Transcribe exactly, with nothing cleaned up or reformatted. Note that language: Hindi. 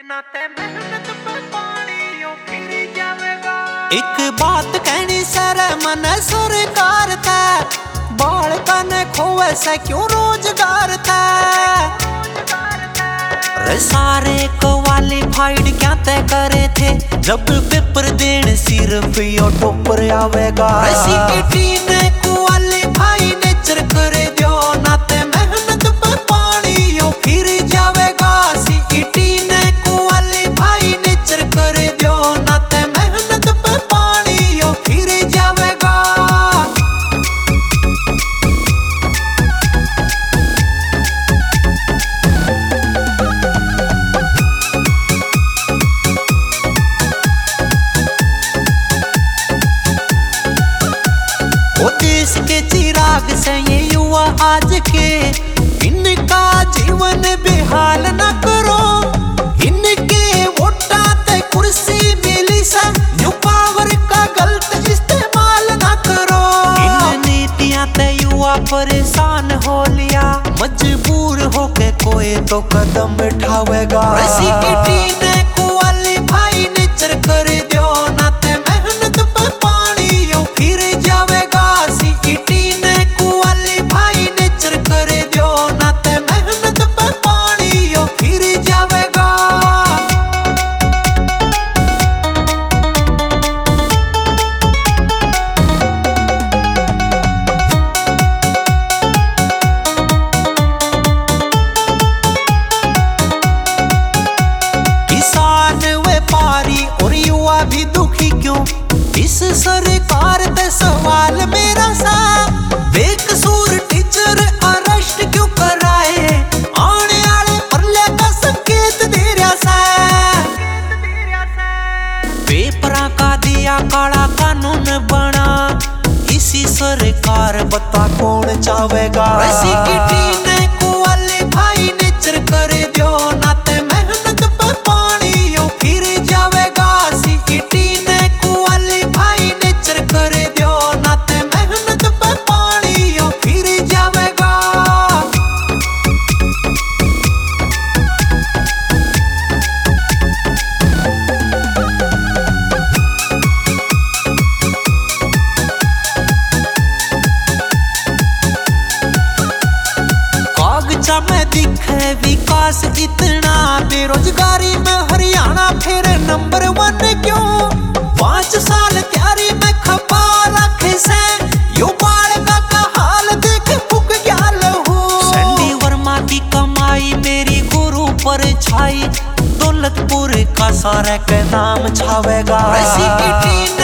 एक बात कहनी सर मन सरकार था, बाल कने खोवे से क्यों रोजगार था। सारे क्वालिफाइड क्या तय करे थे, जब पेपर देने सिर्फ यो टॉपर आवेगा। सीईटी ने क्वालिफाई नेचर करे दियो, नाते मेहनत पे पानी यो फिर जावेगा। सीईटी ने क्वालिफाई नेचर करे दियो, नाते मेहनत पे पानी यो फिर जावेगा। देश के चिराग से ये युवा आज के, इनका जीवन बेहाल न करो। इनके वोटा ते कुर्सी मिली सा, न्यू पावर का गलत इस्तेमाल न करो। इन नीतियां ते युवा परेशान हो लिया, मजबूर होके कोई तो कदम उठावेगा। सीईटी ने क्वालिफाई नेचर कर दियो, नाते मेहनत पे पानी यो फिर जावेगा। सीईटी ने क्वालिफाई नेचर कर दियो, नाते मेहनत पे पानी यो फिर जावेगा। किसान व्यापारी और युवा भी दुखी क्यों, इस सरकार ते सवाल मेरा सा। बेकसूर टीचर अरेस्ट क्यों कराए, आने आले परले का संकेत दे रहा सा। पेपरा का दिया काला कानून बना, इसी सरकार बता कौन चाहेगा। सीईटी ने क्वालिफाई नेचर कर दियो, नाते मेहनत पे पानी यो फिर जावेगा। सीईटी ने क्वालिफाई नेचर कर दियो, नाते मेहनत पे पानी यो फिर जावेगा। कागजा में दिखे विकास इतना, बेरोजगारी में हरियाणा फिर नंबर वन क्यों। पांच साल तैयारी में खपा रखे से, यो बालका का हाल देख फुक गया लहू। सैंडी वर्मा की कमाई मेरी गुरु पर छाई, दौलतपुर का सारे के नाम छावेगा। सीईटी